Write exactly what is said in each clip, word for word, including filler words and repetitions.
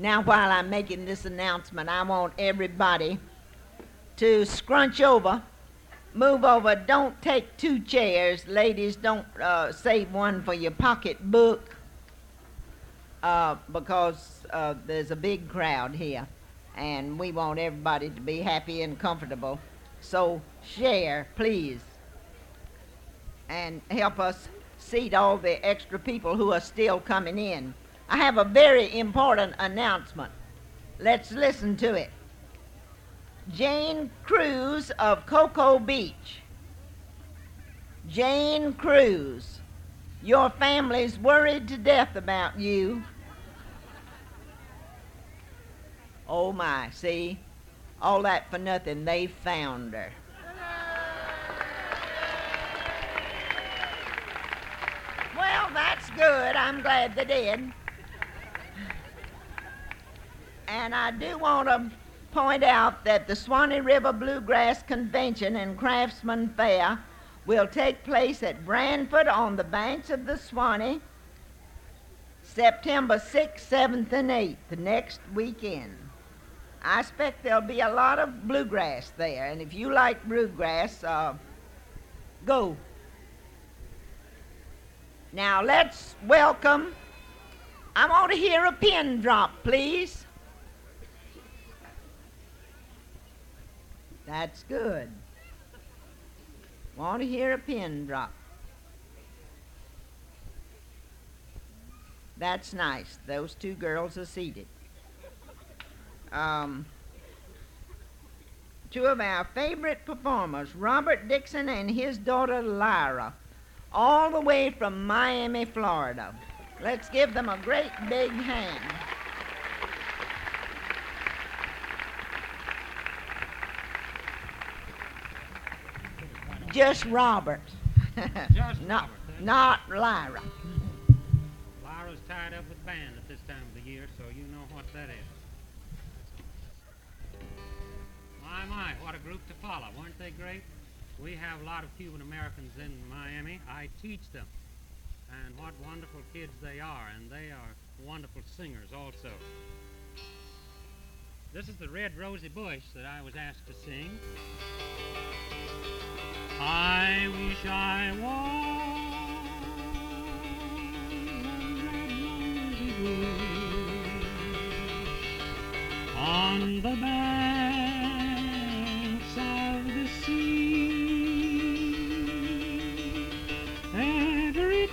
Now, while I'm making this announcement, I want everybody to scrunch over, move over. Don't take two chairs. Ladies, don't uh, save one for your pocketbook uh, because uh, there's a big crowd here, and we want everybody to be happy and comfortable. So share, please, and help us seat all the extra people who are still coming in. I have a very important announcement. Let's listen to it. Jane Cruz of Cocoa Beach. Jane Cruz, your family's worried to death about you. Oh my, see? All that for nothing, they found her. Well, that's good. I'm glad they did. And I do want to point out that the Swanee River Bluegrass Convention and Craftsman Fair will take place at Branford on the banks of the Swanee, September sixth, seventh, and eighth, the next weekend. I expect there'll be a lot of bluegrass there, and if you like bluegrass, uh, go. Now let's welcome, I want to hear a pin drop, please. That's good. Want to hear a pin drop. That's nice. Those two girls are seated. Um, two of our favorite performers, Robert Dixon and his daughter Lyra, all the way from Miami, Florida. Let's give them a great big hand. Just Robert. Just not, Robert. Not Lyra. Lyra's tied up with band at this time of the year, so you know what that is. My, my, what a group to follow. Weren't they great? We have a lot of Cuban Americans in Miami. I teach them. And what wonderful kids they are, and they are wonderful singers also. This is the Red Rosy Bush that I was asked to sing. I wish I was a red rosy bush on the banks of the sea. Every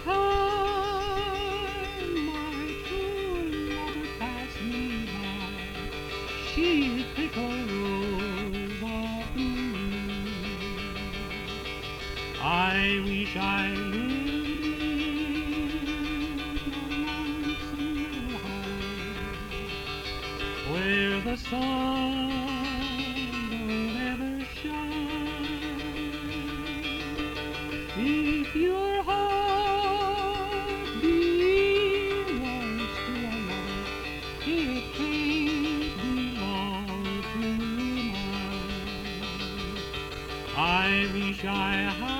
time my true lover passed me by, she'd pick a rose off me. I wish I lived in a lonesome house where the sun don't ever shine. If your heart belongs to another, it can't belong to mine. I wish I had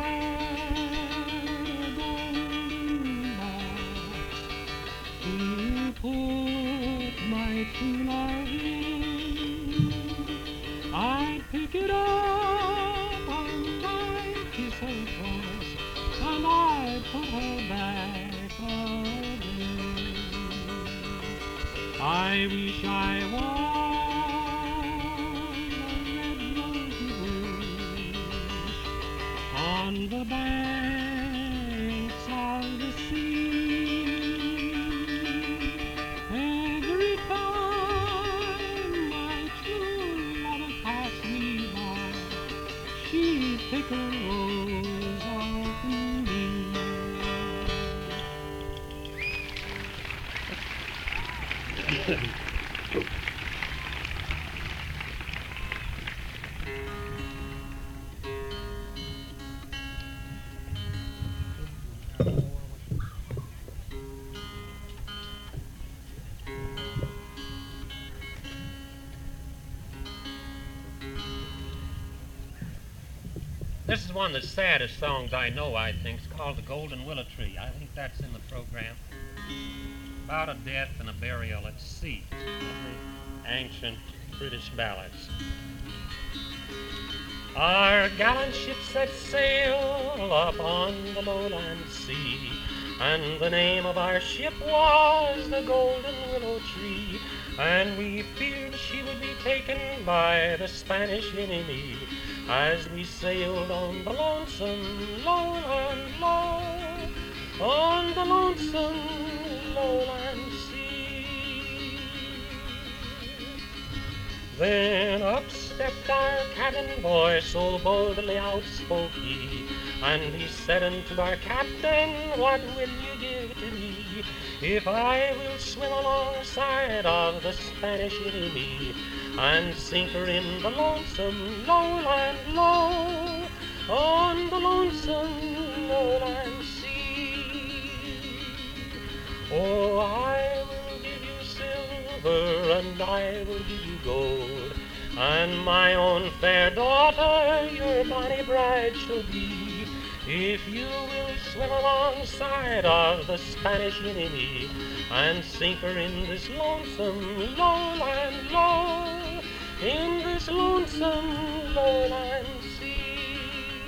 true love in. I'd pick it up on my kiss her twice, and I'd put her back again. I wish I was a red rosy bush on the banks of the sea. Pick a rose off me. This is one of the saddest songs I know, I think. It's called The Golden Willow Tree. I think that's in the program. about a death and a burial at sea. The ancient British ballads. Our gallant ship set sail up on the lowland sea, and the name of our ship was the Golden Willow Tree, and we feared she would be taken by the Spanish enemy as we sailed on the lonesome lowland low, on the lonesome lowland sea. Then up stepped our cabin boy, so boldly outspoke he, and he said unto our captain, what will you give to me if I will swim alongside of the Spanish enemy and sink her in the lonesome lowland low, on the lonesome lowland sea? Oh, I will give you silver and I will give you gold, and my own fair daughter your bonny bride shall be, if you will swim alongside of the Spanish enemy and sink her in this lonesome lowland low, in this lonesome lowland sea.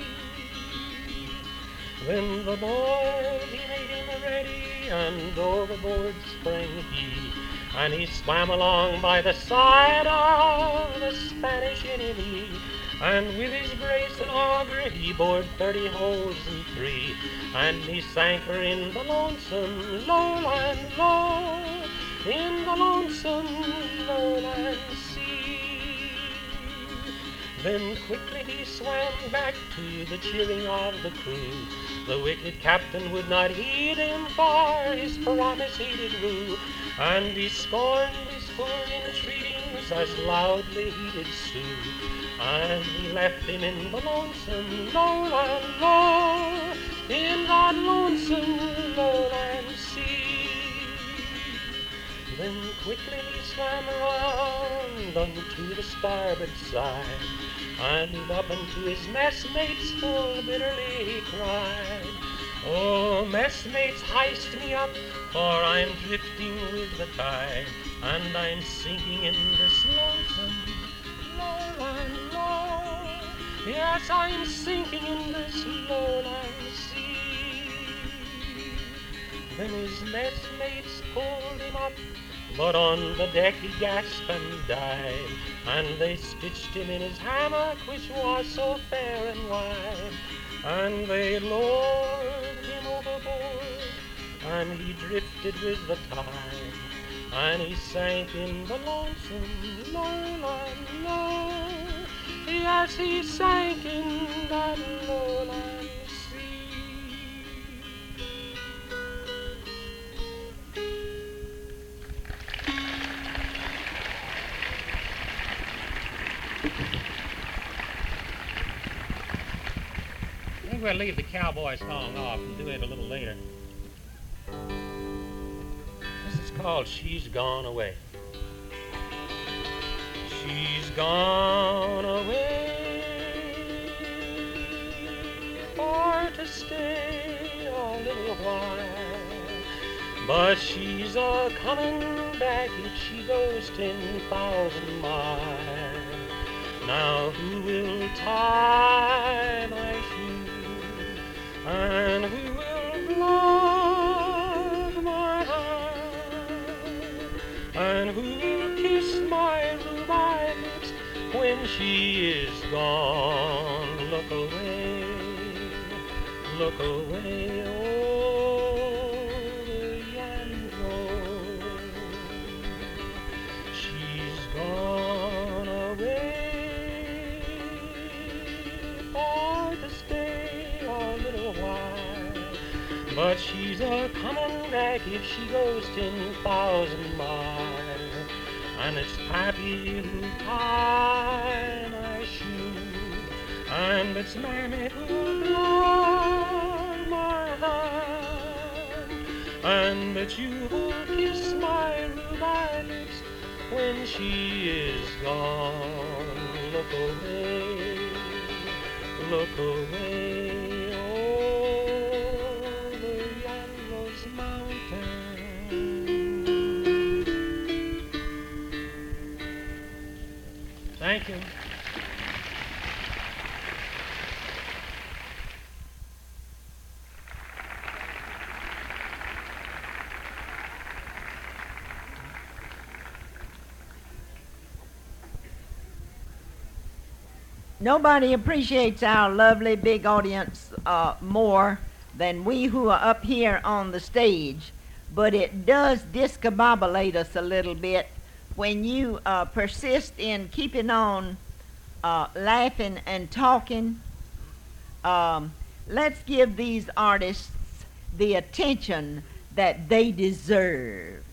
Then the boy, he made him ready, and overboard sprang he, and he swam along by the side of the Spanish enemy, and with his brace and auger he bored thirty holes in three, and he sank her in the lonesome lowland low, in the lonesome lowland sea. Then quickly he swam back to the cheering of the crew. The wicked captain would not heed him, for his promise he did rue, and he scorned his poor entreaties as loudly he did sue, and he left him in the lonesome lowland low, in that lonesome lowland sea. Then quickly he swam around unto the starboard side, and up unto his messmates full bitterly he cried, oh, messmates, heist me up, for I'm drifting with the tide, and I'm sinking in this lonesome lowland low. Yes, I'm sinking in this lowland sea. Then his messmates pulled him up, but on the deck he gasped and died, and they stitched him in his hammock, which was so fair and wide, and they lowered him overboard, and he drifted with the tide, and he sank in the lonesome lowland low. Yes, he sank in that lowland sea. I think we'll leave the cowboy song off and do it a little later. This is called She's Gone Away. She's gone away for to stay a little while, but she's a coming back if she goes ten thousand miles. Now who will tie my shoe, and who will glove my hand, and who will kiss my rhubarb lips when she is gone? Look away, look away, oh, the Yandro. She's gone away for to stay a little while, but she's a comin' back if she goes ten thousand miles. And it's Pappy who tie my shoe, and it's Mammy who glove my hand, and it's you who'll kiss my rhubarb lips when she is gone. Look away, look away, oh, the Yandros Mountain. Thank you. Nobody appreciates our lovely big audience uh, more than we who are up here on the stage, but it does discombobulate us a little bit when you uh, persist in keeping on uh, laughing and talking. Um, let's give these artists the attention that they deserve.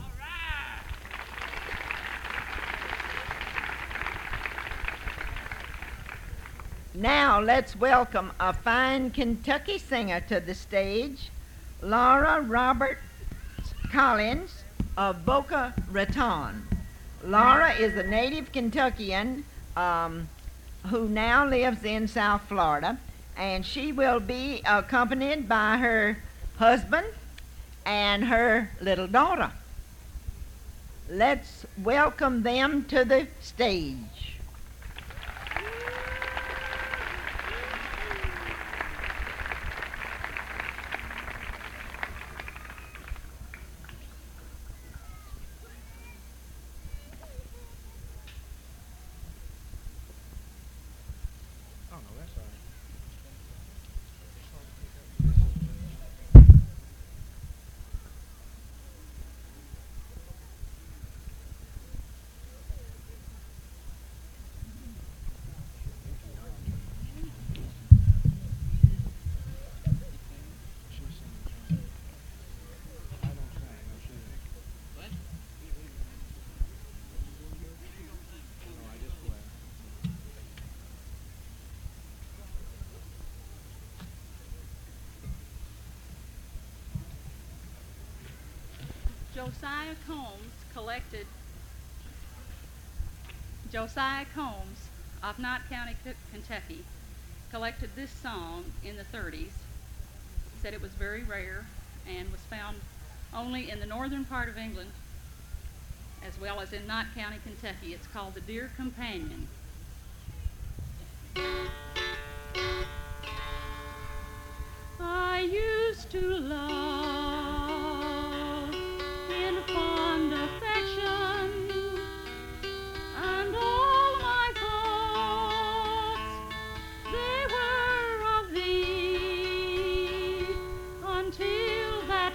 Now let's welcome a fine Kentucky singer to the stage, Laura Roberts Collins of Boca Raton. Laura is a native Kentuckian um, who now lives in South Florida, and she will be accompanied by her husband and her little daughter. Let's welcome them to the stage. Josiah Combs collected Josiah Combs of Knott County, Kentucky, collected this song in the thirties. Said it was very rare and was found only in the northern part of England, as well as in Knott County, Kentucky. It's called The Dear Companion. I used to love in fond affection, and all my thoughts, they were of thee, until that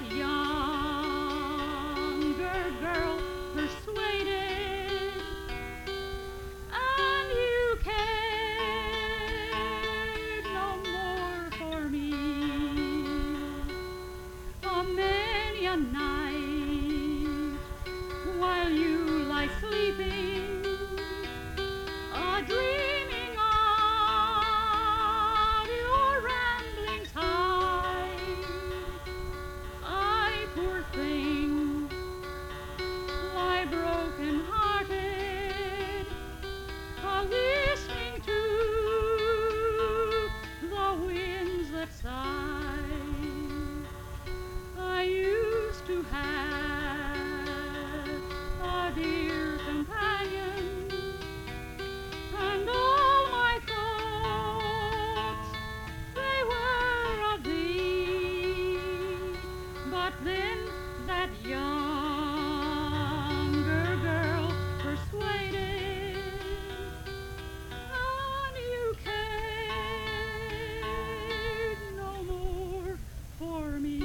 younger girl persuaded, and you cared no more for me. A many a night, while you lie sleeping, a dreaming of your ramblings high, I, poor thing, lie broken hearted, a listening to the winds that sigh. I used to have a dear companion, and all my thoughts, they were of thee. But then that younger girl persuaded, and you cared no more for me.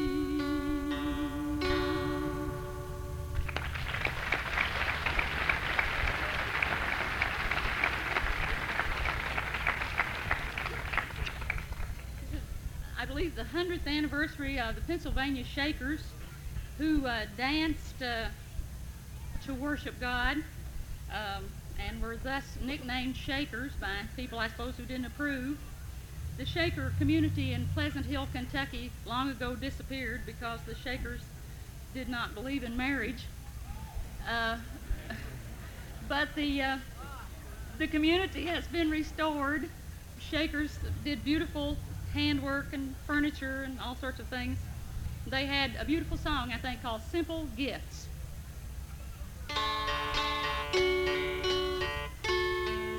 I believe the hundredth anniversary of the Pennsylvania Shakers, who uh, danced uh, to worship God, um, and were thus nicknamed Shakers by people, I suppose, who didn't approve. The Shaker community in Pleasant Hill, Kentucky, long ago disappeared because the Shakers did not believe in marriage. Uh, but the uh, the community has been restored. Shakers did beautiful handwork and furniture and all sorts of things. They had a beautiful song, I think, called Simple Gifts.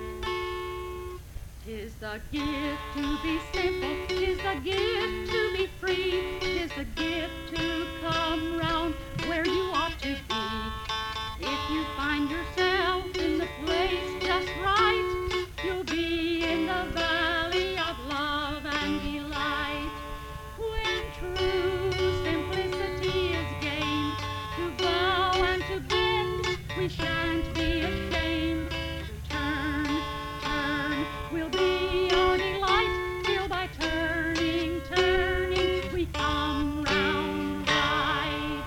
a gift to be simple, 'tis a gift to be free, 'tis a gift to come round where you ought to be. If you find yourself in the place just right, you'll be in the valley of love and delight. When true simplicity is gained, to bow and to bend, we shan't be ashamed. To turn, turn, will be our delight, till by turning, turning, we come round right.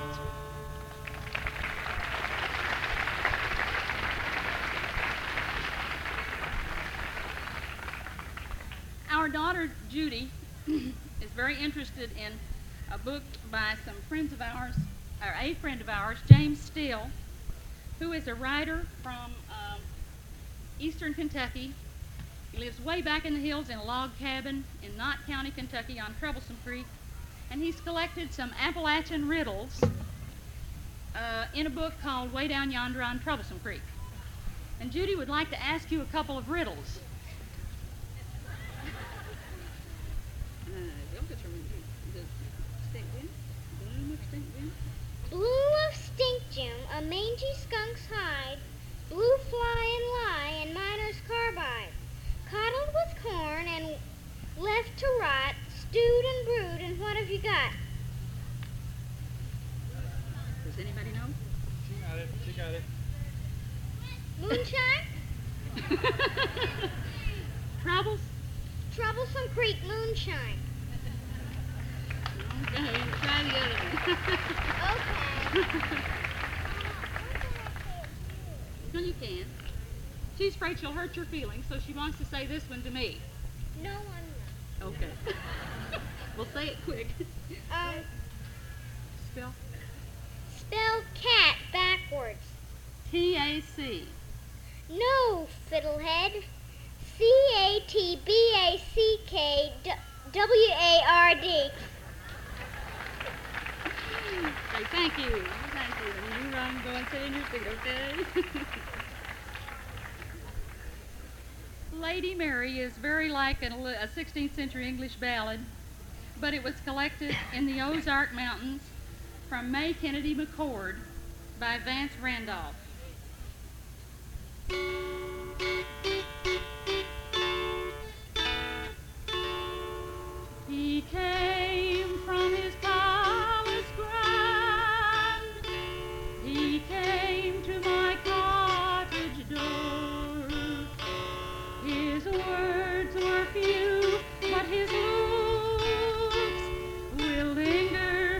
Our daughter Judy is very interested in a book by some friends of ours, or a friend of ours, James Steele, who is a writer from um, eastern Kentucky. He lives way back in the hills in a log cabin in Knott County, Kentucky on Troublesome Creek, and he's collected some Appalachian riddles uh, in a book called Way Down Yonder on Troublesome Creek. And Judy would like to ask you a couple of riddles. Blue of stink Jim, a mangy skunk's hide, blue fly and lie, and miner's carbide, coddled with corn and left to rot, stewed and brewed, and what have you got? Does anybody know? She got it. She got it. Moonshine? Troubles? Troublesome Creek moonshine. Okay, try the other one. Okay. Well, you can. She's afraid she'll hurt your feelings, so she wants to say this one to me. No, I'm Okay. We'll say it quick. not. Um, Spell. spell cat backwards. T A C. No, fiddlehead. C A T B A C K W A R D. Okay, thank you. Thank you. And you run, go and sit in your seat, okay? Lady Mary is very like a, a sixteenth century English ballad, but it was collected in the Ozark Mountains from May Kennedy McCord by Vance Randolph. He came from his palace grand, he came to my cottage door. His words were few, but his looks will linger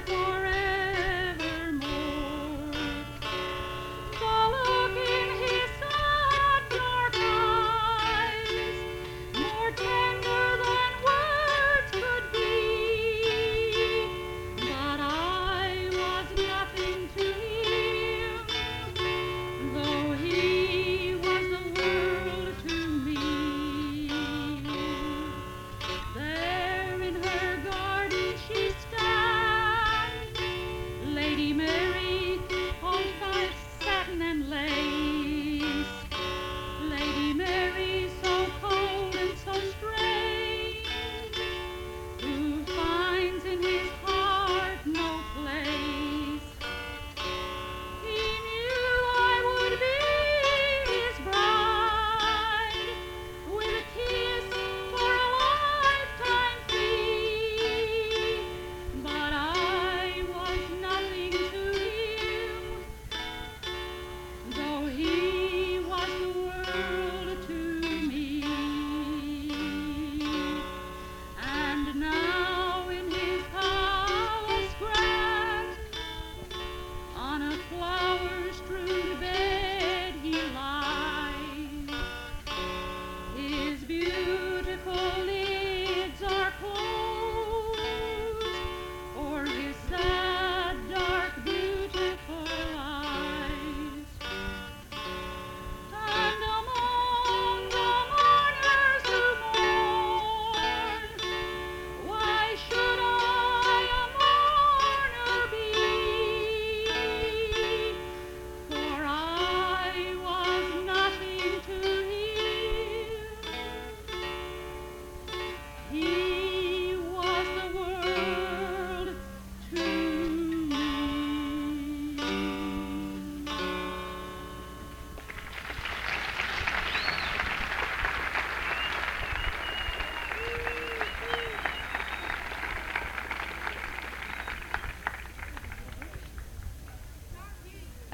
forevermore. The look in his sad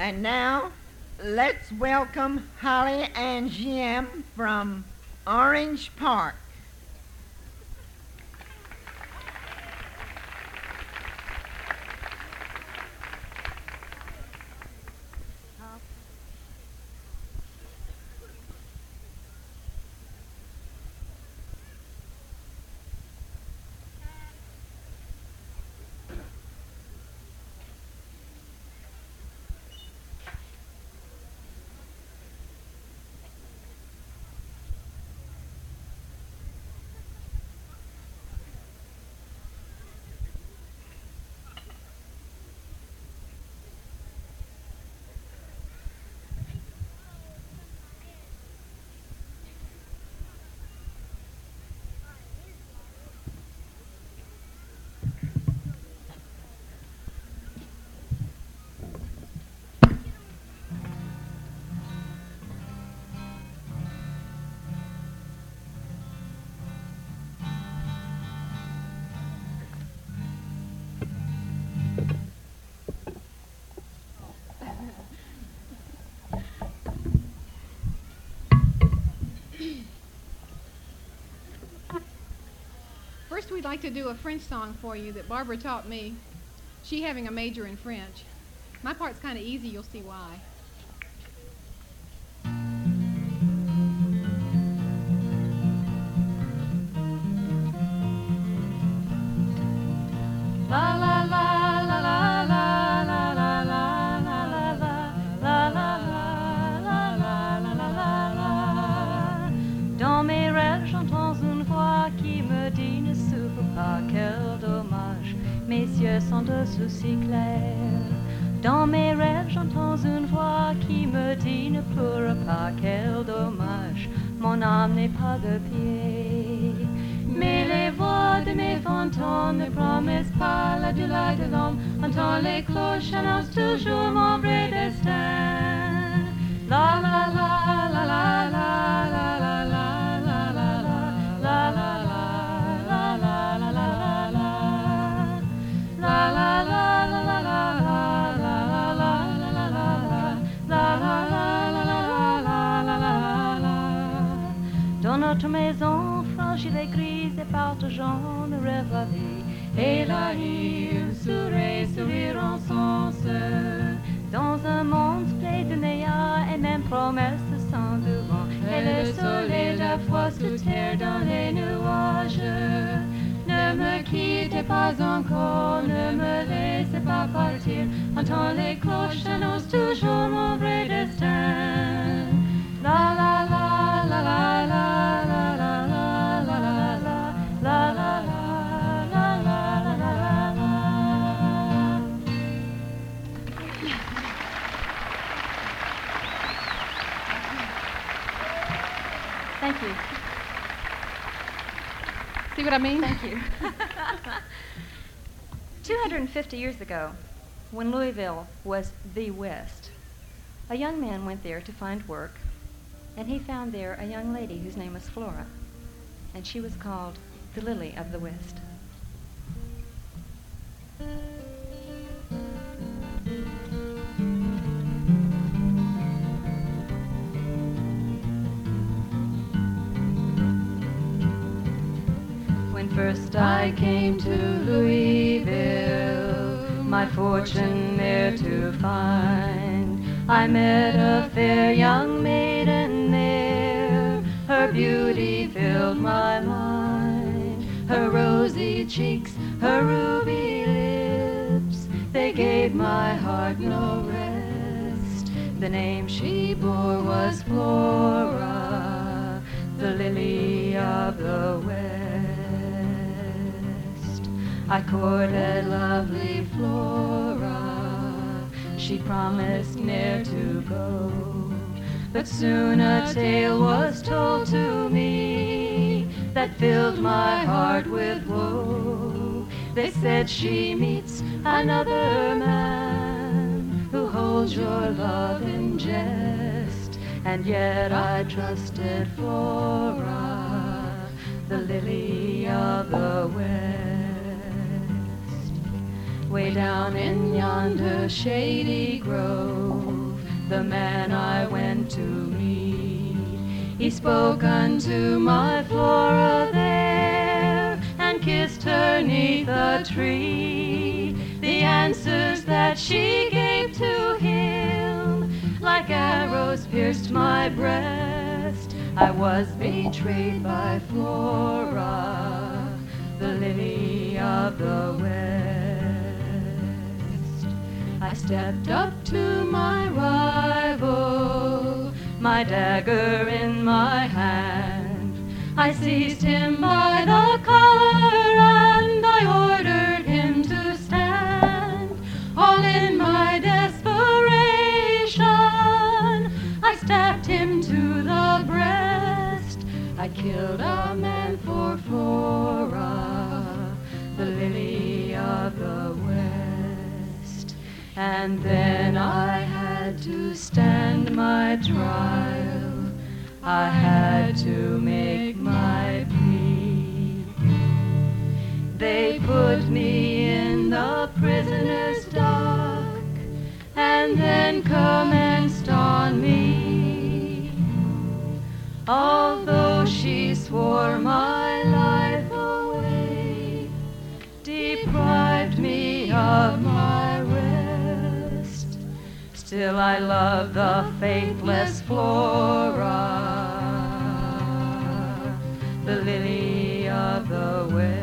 And now, let's welcome Holly and Jim from Orange Park. First, we'd like to do a French song for you that Barbara taught me, she having a major in French. My part's kind of easy, you'll see why. La la la la la la la la la la la la la la la la. Dans mes rêves, j'entends une voix qui me dit ne souffre pas, quel dommage, mes yeux sont de soucis clairs. Dans mes rêves, j'entends une voix qui me dit ne pleure pas, quel dommage, mon âme n'est pas de pied. Mais les voix de mes fantômes ne promettent pas la douleur de l'homme. Entends les cloches annoncent toujours mon vrai destin. La la la la la la la la la la la la la la la la la la la. La la la la la la la la la la la la la. Dans notre maison fragile et grise et partageant le rêve la vie, et la rive sourit, sourire en sens. Dans un monde plein de néant et même promesses sans devant, et le soleil la foi sous terre dans les nuages. Ne me quittez pas encore, ne me laissez pas partir. Entends les cloches annoncent toujours mon vrai destin. La la la la la la la la la la la la la la la la la la. Thank you. See what I mean? Thank you. two hundred fifty years ago, when Louisville was the West, a young man went there to find work, and he found there a young lady whose name was Flora, and she was called the Lily of the West. When first I came to Louisville, my fortune there to find, I met a fair young maiden there. Her beauty filled my mind. Her rosy cheeks, her ruby lips, they gave my heart no rest. The name she bore was Flora, the Lily of the West. I courted lovely Flora, she promised ne'er to go. But soon a tale was told to me that filled my heart with woe. They said she meets another man who holds your love in jest. And yet I trusted Flora, the Lily of the West. Way down in yonder shady grove, the man I went to meet. He spoke unto my Flora there, and kissed her 'neath a tree. The answers that she gave to him, like arrows pierced my breast. I was betrayed by Flora, the lily of the West. I stepped up to my rival, my dagger in my hand. I seized him by the collar and I ordered him to stand. All in my desperation, I stabbed him to the breast. I killed a man for Flora, the lily of the West. And then I had to stand my trial, I had to make my plea. They put me in the prisoner's dock and then commenced on me. Although she swore my life away, deprived me of my rest, still I love the faithless Flora, the lily of the West.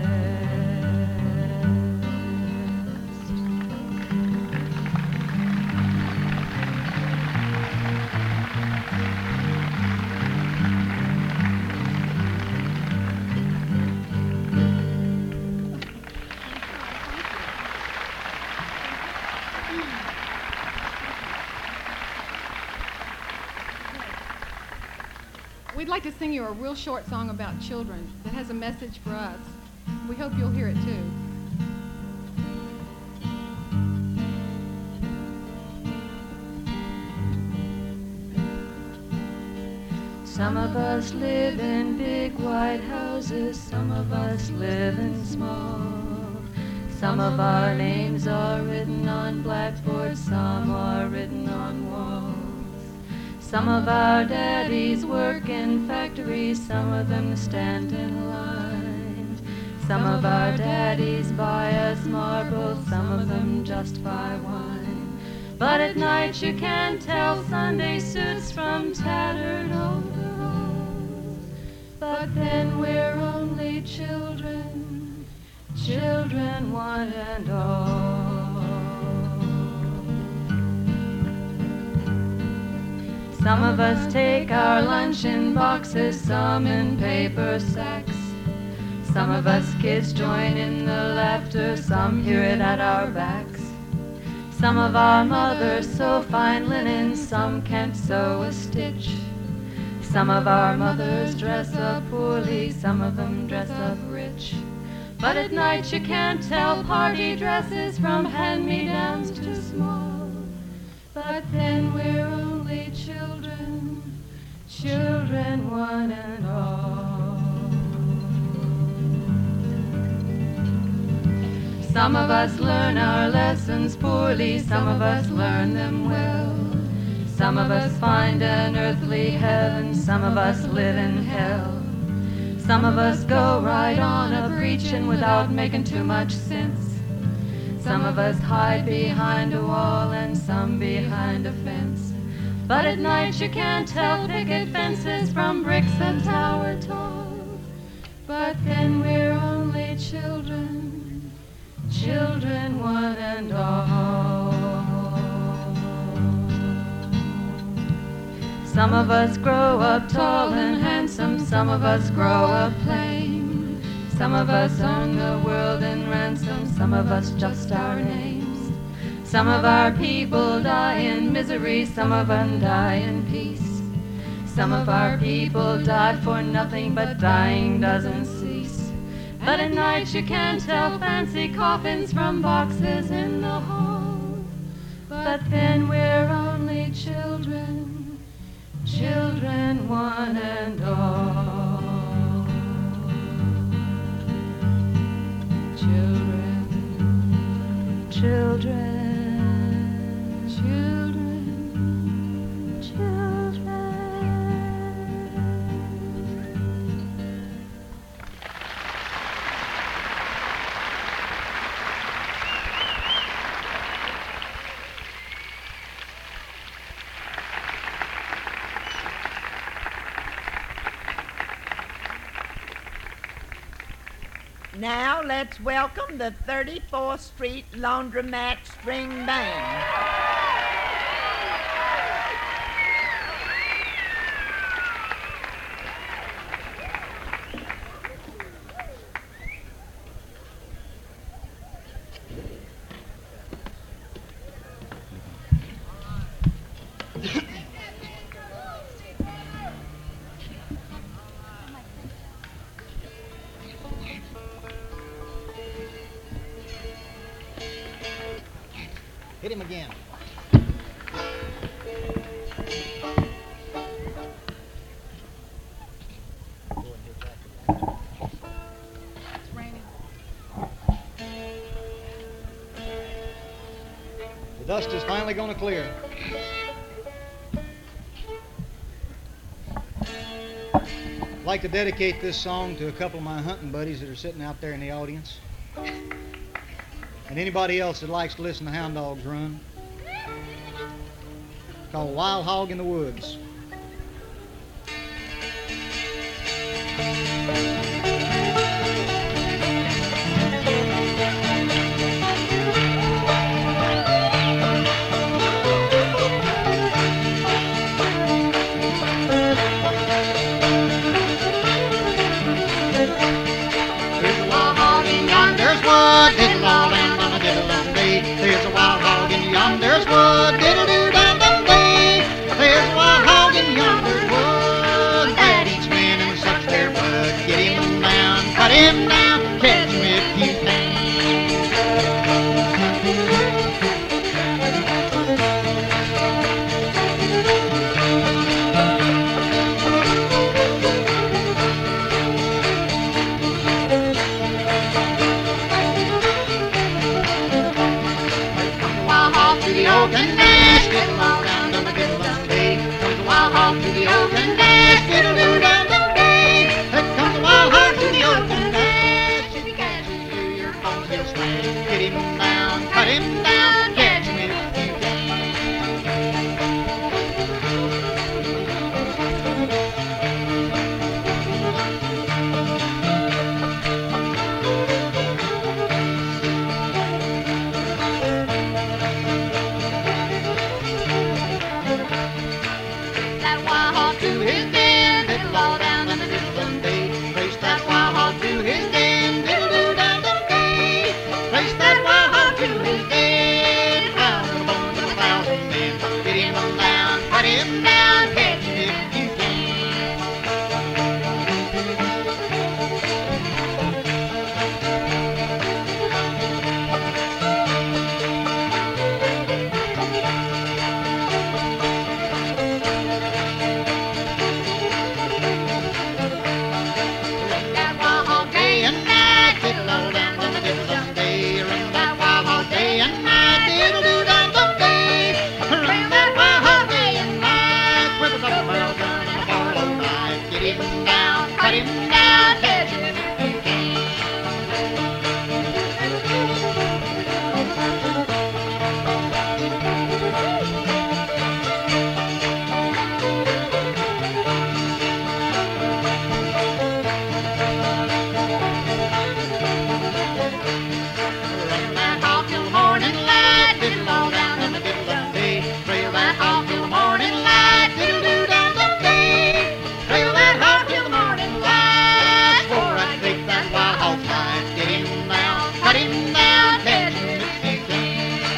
We'd like to sing you a real short song about children that has a message for us. We hope you'll hear it too. Some of us live in big white houses, some of us live in small. Some of our names are written on blackboards, some are written on walls. Some of our daddies work in factories, some of them stand in line. Some of our daddies buy us marbles, some of them just buy wine. But at night you can't tell Sunday suits from tattered overalls. But then we're only children, children one and all. Some of us take our lunch in boxes, some in paper sacks. Some of us kids join in the laughter, some hear it at our backs. Some of our mothers sew fine linen, some can't sew a stitch. Some of our mothers dress up poorly, some of them dress up rich. But at night you can't tell party dresses from hand-me-downs to small. But then we're only children, children one and all. Some of us learn our lessons poorly, some of us learn them well. Some of us find an earthly heaven, some of us live in hell. Some of us go right on a-preachin' without making too much sense. Some of us hide behind a wall and some behind a fence. But at night you can't tell picket fences from bricks a tower tall. But then we're only children, children one and all. Some of us grow up tall and handsome, some of us grow up plain. Some of us own the world in ransom, some of us just our names. Some of our people die in misery, some of them die in peace. Some of our people die for nothing, but dying doesn't cease. But at night you can't tell fancy coffins from boxes in the hall. But then we're only children, children one and all. Children, children, children, Now let's welcome the thirty-fourth Street Laundromat String Band. Hit him again. It's raining. The dust is finally going to clear. I'd like to dedicate this song to a couple of my hunting buddies that are sitting out there in the audience. And anybody else that likes to listen to hound dogs run. Called Wild Hog in the Woods. There's a wild hog in yonder's wood, diddle-all-dum, dum, diddle-dum-dee. There's a wild hog in yonder's wood, diddle-doo-dum-dum-dee. There's a wild hog in yonder's wood that eats men and sucks their blood. Get him down, cut him down, catch him if you can. The open dash, diddle all down, dum diddle dum day. Comes a wild hog to the open dash, diddle doo dum dum day. There comes a wild hog to the open dash. If he catches you, your bones will smash. Get him down, cut him down, catch him if you to his den, diddle all down and a diddle dum day. Trace that wild hog to his den, diddle doo dum dum day. Trace that wild hog to his den, found the bones of a thousand men. Get him down, cut him down, catch him if you cut him down, catch him if you can. Run that hog till morning light, diddle all down and a diddle dum day. Trail that hog till morning light, diddle doo dum dum day. Trail that hog till the morning light, before I take that wild hog's life. Get him down, cut him down, catch him if you can.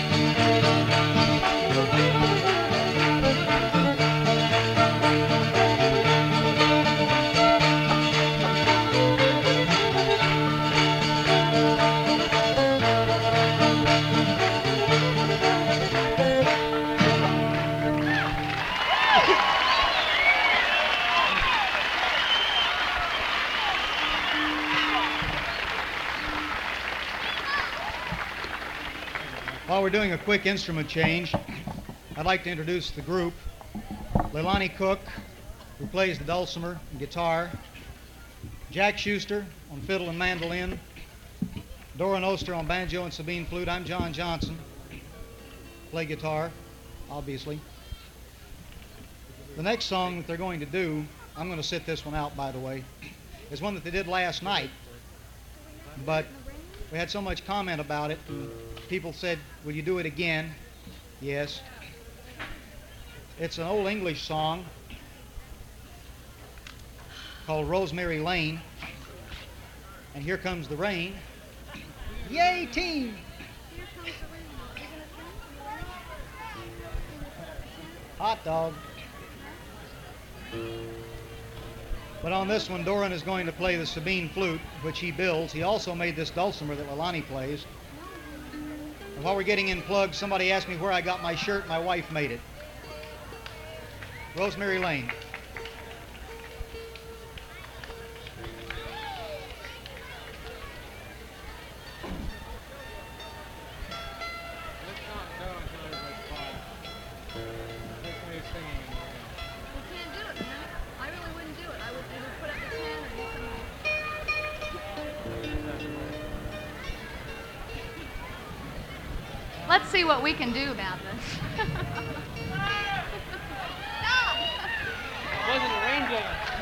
While we're doing a quick instrument change, I'd like to introduce the group. Leilani Cook, who plays the dulcimer and guitar. Jack Schuster on fiddle and mandolin. Doran Oster on banjo and Sabine flute. I'm John Johnson. Play guitar, obviously. The next song that they're going to do, I'm going to sit this one out, by the way, is one that they did last night. but we had so much comment about it, and people said, will you do it again? Yes. It's an old English song called Rosemary Lane, and Here Comes the Rain. Yay, team! Hot dog. But on this one, Doran is going to play the Sabine flute, which he builds. He also made this dulcimer that Leilani plays. And while we're getting in plugs, somebody asked me where I got my shirt. My wife made it. Rosemary Lane. Let's see what we can do about this. It wasn't a rainbow.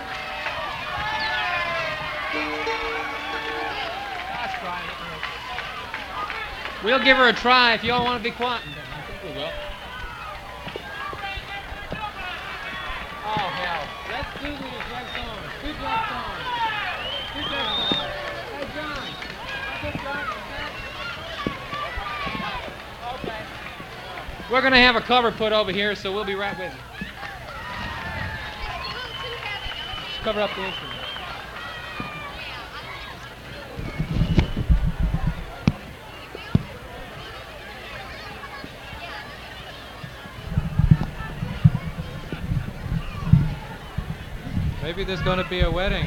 Gosh, Brian. We'll give her a try if you all want to be quiet. I think we will. Oh, hell. Let's do this right song. Good job, song. Good job, song. Hey, John. Good job. We're going to have a cover put over here, so we'll be right with you. Just cover up the instrument. Maybe there's going to be a wedding.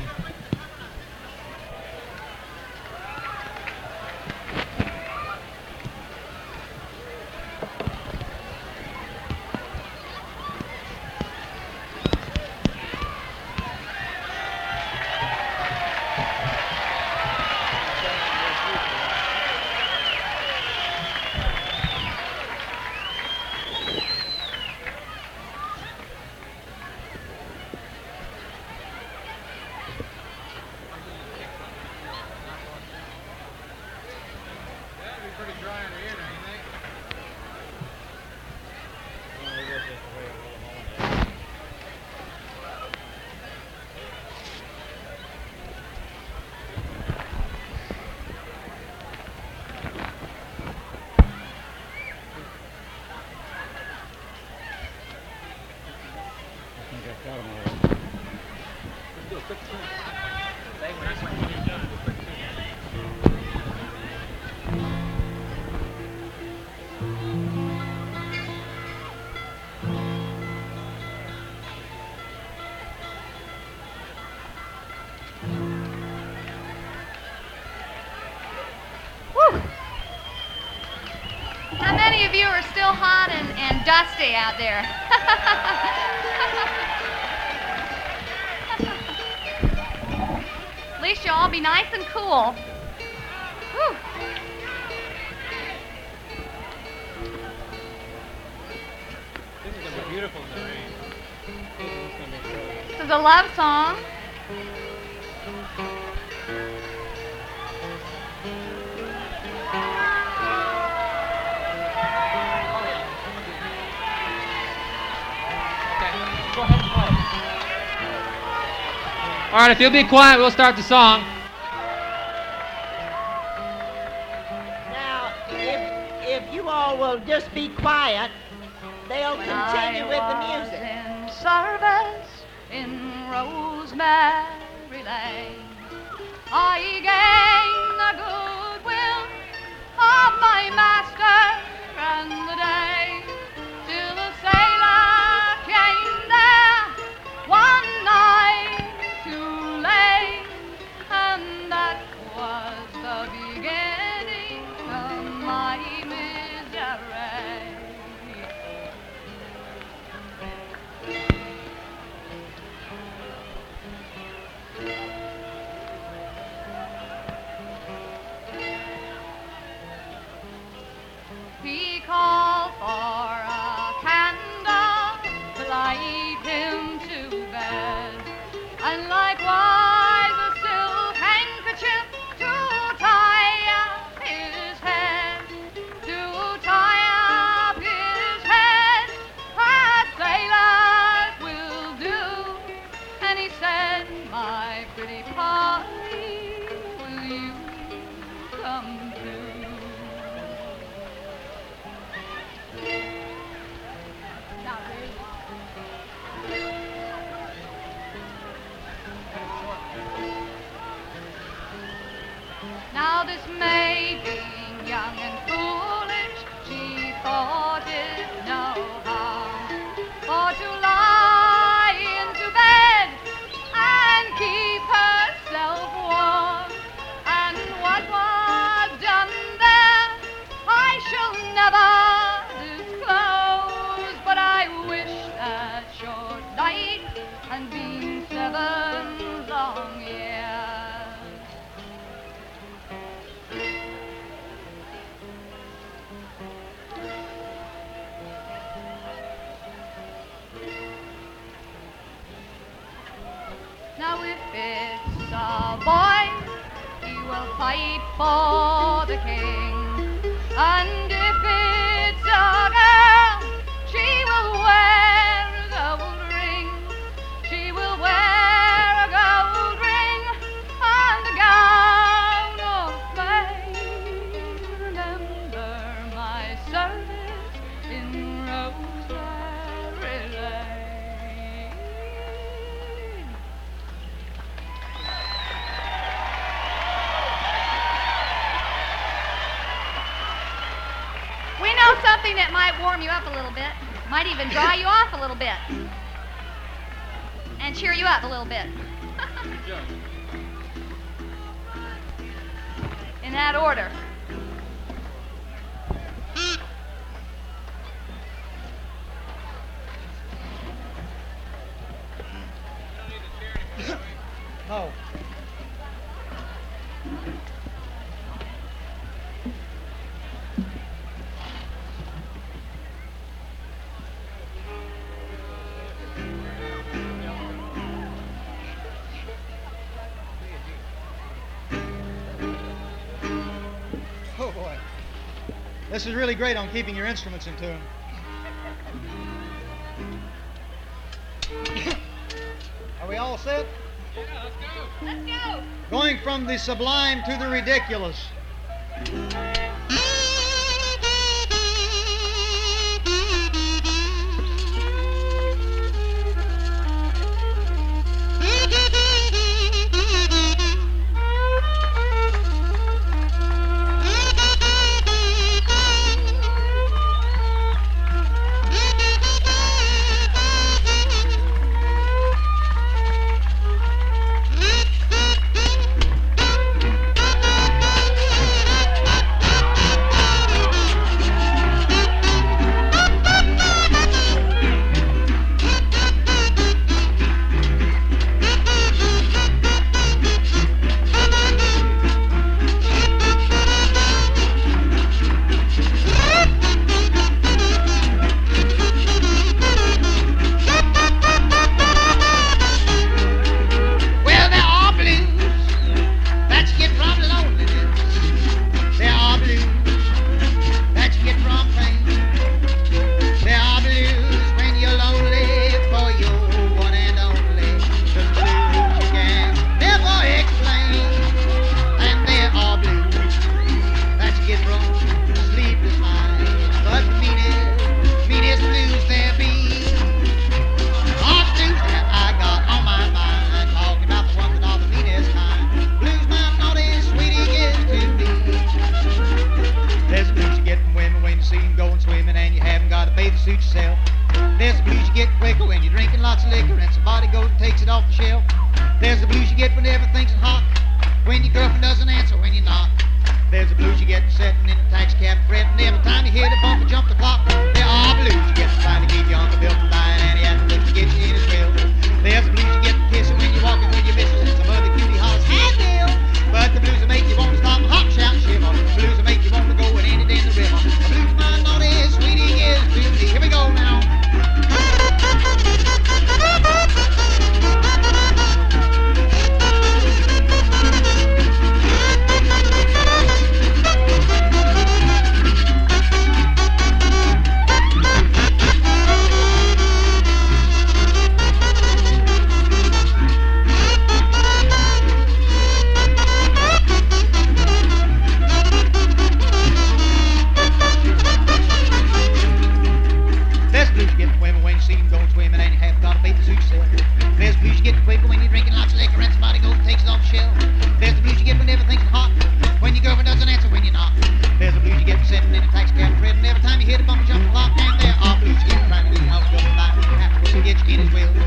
How many of you are still hot and, and dusty out there? At least you'll all be nice and cool. Whew. This is going to be beautiful in the rain. This is a love song. All right, if you'll be quiet, we'll start the song. Now, if if you all will just be quiet, they'll When continue I with the was music. in service in Rosemary Lane, I gained the goodwill of my master and the day till the sailor came there one night too late, and that was the beginning of my misery. He called for a candle to light him to bed, and likewise a silk handkerchief to tie pretty Polly, will you come too? Now, Now this may be young and foolish, she thought it no harm for to lie into bed and keep herself warm. And what was done there I shall never disclose, but I wish that short night and been seven long years. Now if it's a boy, he will fight for the king, and if it's a girl, she will wear a gold ring. She will wear a gold ring and a gown of flame. Remember my service in Rosemary Lane. We know something that might warm you up a little bit, might even dry you off a little bit, and cheer you up a little bit. In that order. No. Oh boy. This is really great on keeping your instruments in tune. Are we all set? Yeah, let's go. Let's go. Going from the sublime to the ridiculous.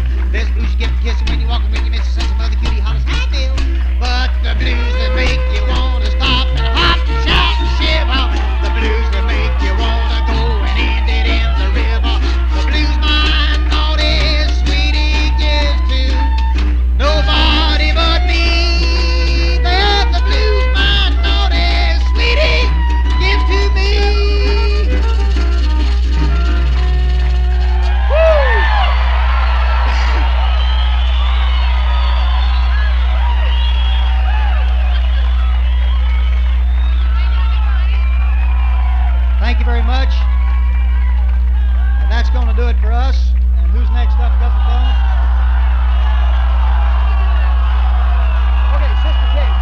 There's the blues you get for kissing when you're walking with your missus and some other cutie hollers, hi, Bill. But the blues that make you want to stop and hop and shout and shiver. The blues that make you want to go and end it in the river. The blues my naughty sweetie gives to nobody but me. That's the blues my naughty sweetie gives to me. Thank you very much. And that's going to do it for us. And who's next up, Cousin Thelma? Okay, Sister Kate.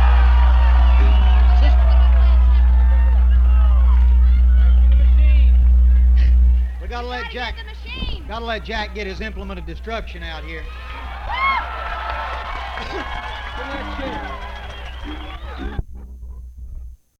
Sister. We gotta let Jack. Gotta let Jack get his implement of destruction out here. Come on, Chip.